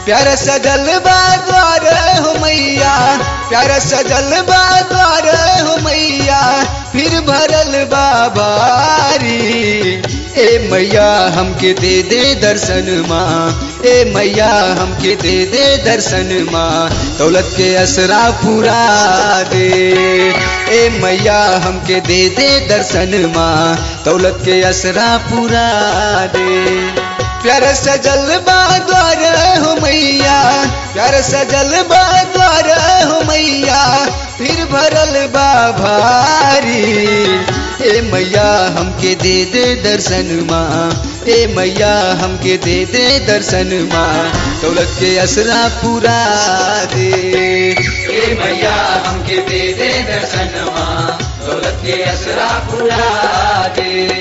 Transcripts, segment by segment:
प्यार सजल बा द्वार हो मैया, प्यार सजल बा द्वार हो मैया, फिर भरल बा बारी। ए मैया हमके दे दे दर्शन माँ, ए मैया हमके दे दे दर्शन माँ, दौलत के असरा पूरा दे। ए मैया हमके दे दे दर्शन माँ, दौलत के असरा पूरा दे। प्यार सजल बा द्वार हो मैया, प्यार सजल बा द्वार हो मैया, फिर भरल बा भारी। ए मैया हमके दे दे दर्शन माँ, ए मैया हमके दे दे दर्शन माँ, दौलत के असरा पूरा दे। ए मैया हमके दे दे दर्शन माँ, दौलत के असरा पूरा दे।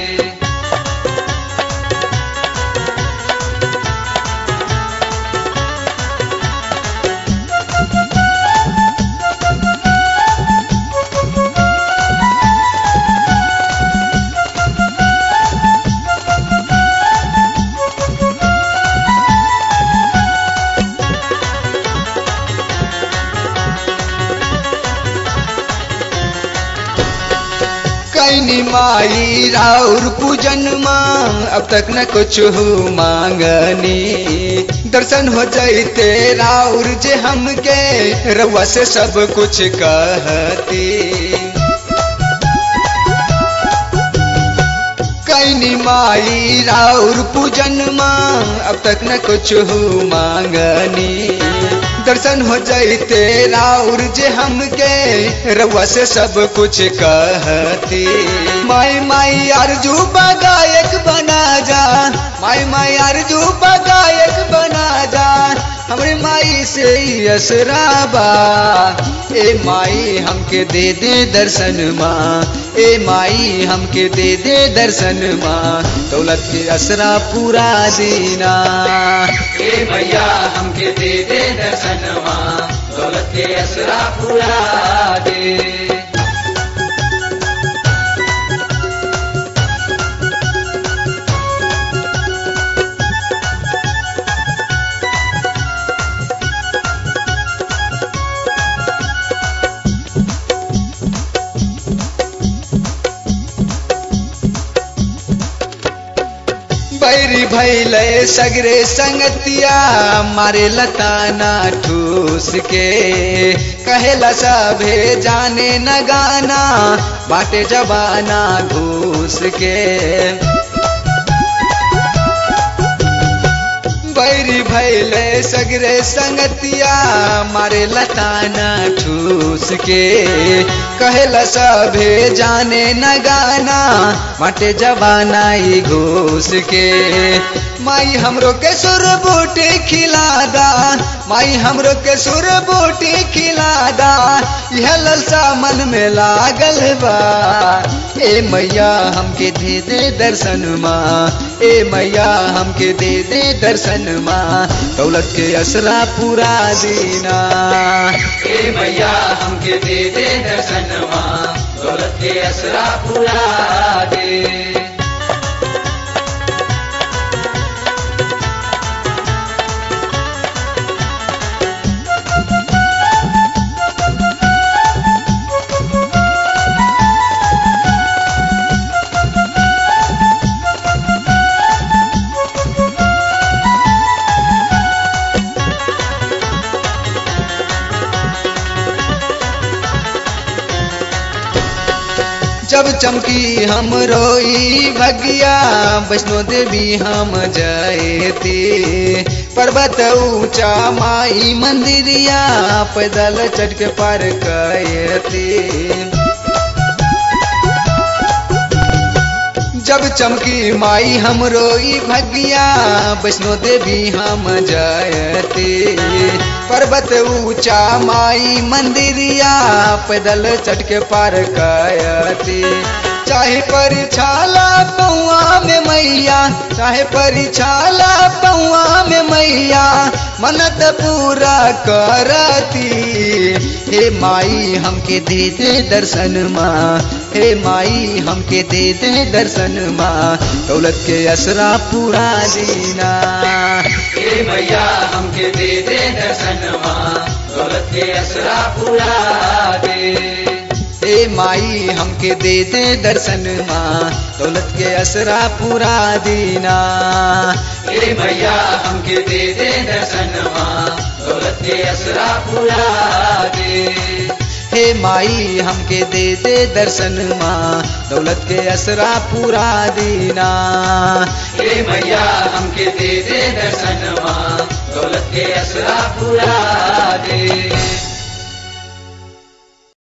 कैनी माई राउर पूजन माँ, अब तक न कुछ हो मांगनी। दर्शन हो जाते राउर जे हमके, रउआ से सब कुछ कहती। कैनी माई राउर पूजन माँ, अब तक न कुछ हो मांगनी। दर्शन हो जाते राउर जे हमके, रउआ से सब कुछ कहती। माई माई अर्जू गायक बना जा, माई माई अर्जू गायक बना जा, हमरे माई से असरा बा। ए माई हमके दे दे दर्शन माँ, ए माई हमके दे दे दर्शन माँ, दौलत के असरा पूरा देना। ए मैया हमके दे दे दर्शन माँ, दौलत के असरा पूरा दे। बैरी भैले सगरे संगतिया, मारे लताना ठूस के, कहेला सभे जाने न गाना, बाटे जबाना घूस के। बैरी भैले सगरे संगतिया, मारे लताना ठूस के, कहेला सभे जाने न गाना, बाटे जबाना ही घूस के। माई हमरो के सुर बूटी खिला दा, माई हमरो के सुर बूटी खिला दा, यह ललसा मन में लागल बा। ए मैया हमके दे दे दर्शन माँ, ए मैया हमके दे दे दर्शन माँ, दौलत के असरा पूरा देना। ए मैया हमके दे दे दर्शन माँ, दौलत के असरा पूरा दे। जब चमकी हम रोई भगिया, वैष्णो देवी हम जाएती। पर्वत ऊंचा माई मंदिरिया, पैदल चढ़ के पार कयती। जब चमकी माई हम रोई भगिया, वैष्णो देवी हम जायती। पर्वत ऊंचा माई मंदिरिया, पैदल चढ़ के पार कयती। चाहे परिछाला पौआ में मैया, चाहे परिछाला पौआ में मैया, मनत पूरा करती। हे माई हमके दे दे दर्शन माँ, हे माई हमके दे दे दर्शन माँ, दौलत के असरा पूरा दीना। हे मैया हमके दे दे दर्शनवा दौलत के असरा पूरा दे। हे माई हमके दे दे दर्शन माँ दौलत के असरा पूरा दीना। हे मैया हमके दे दे दर्शनवा दौलत के असरा पूरा दे। हे माई हमके दे दे दर्शन माँ दौलत के असरा पूरा दीना। हे मैया हमके दे दे दर्शनवा दौलत के असरा पूरा दे।